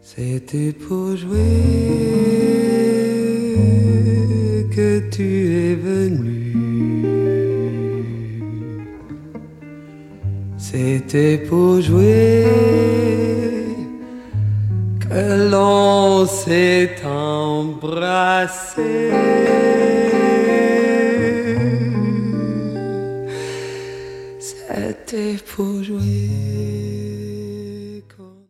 C'était pour jouer que tu es venu. C'était pour jouer que l'on s'est embrassé. C'était pour